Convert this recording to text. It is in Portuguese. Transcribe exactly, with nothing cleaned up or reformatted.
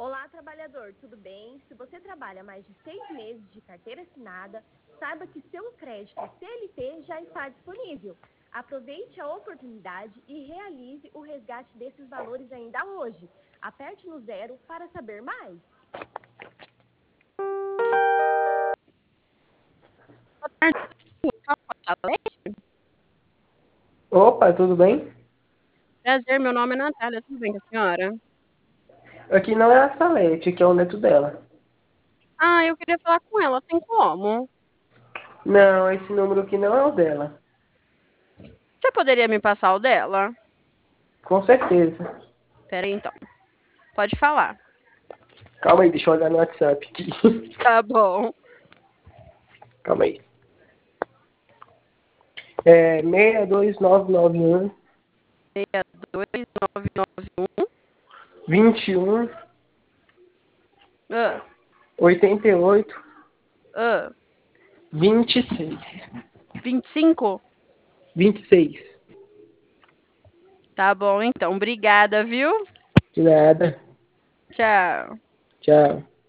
Olá, trabalhador, tudo bem? Se você trabalha mais de seis meses de carteira assinada, saiba que seu crédito C L T já está disponível. Aproveite a oportunidade e realize o resgate desses valores ainda hoje. Aperte no zero para saber mais. Opa, tudo bem? Prazer, meu nome é Natália, tudo bem com a senhora? Aqui não é a Salete, aqui é o neto dela. Ah, eu queria falar com ela, tem como? Não, esse número aqui não é o dela. Você poderia me passar o dela? Com certeza. Pera aí, então. Pode falar. Calma aí, deixa eu olhar no WhatsApp aqui. Tá bom. Calma aí. É seis dois nove nove um, seis dois nove nove um. vinte e um, Ah, oitenta e oito, ah. vinte e seis. vinte e cinco? vinte e seis. Tá bom, então. Obrigada, viu? De nada. Tchau. Tchau.